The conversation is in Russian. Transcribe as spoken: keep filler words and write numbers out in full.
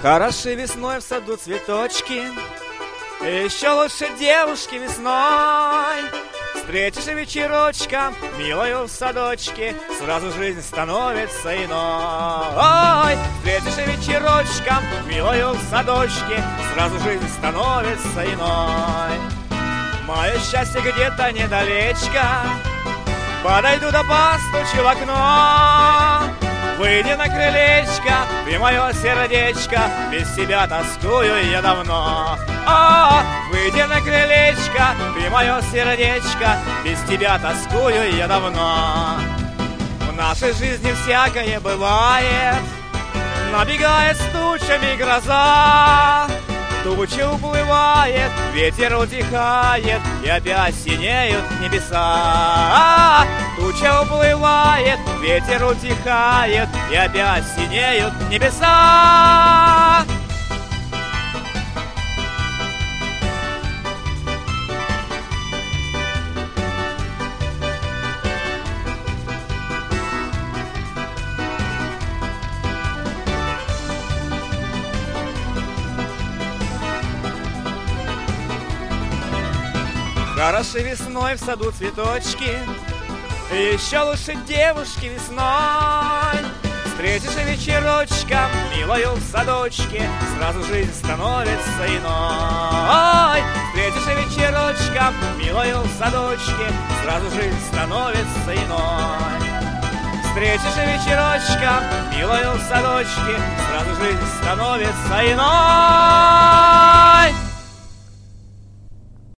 Хороши весной в саду цветочки, еще лучше девушки весной. Встретишь вечерочком, милою в садочке, сразу жизнь становится иной. Встретишь вечерочком, милою в садочке, сразу жизнь становится иной. Мое счастье где-то недалечко, подойду да постучу в окно. Выйди на крылечко, ты мое сердечко, без тебя тоскую я давно. О, выйди на крылечко, ты мое сердечко, без тебя тоскую я давно. В нашей жизни всякое бывает, набегает с тучами гроза. Туча уплывает, ветер утихает, и опять синеют небеса. Туча уплывает, ветер утихает, и опять синеют небеса. Хороши весной в саду цветочки, еще лучше девушки весной. Встретишь вечерочком, милою в садочке, сразу жизнь становится иной. Встретишь вечерочком, милою в садочке, сразу жизнь становится иной. Встретишь вечерочком, милою в садочке, сразу жизнь становится иной.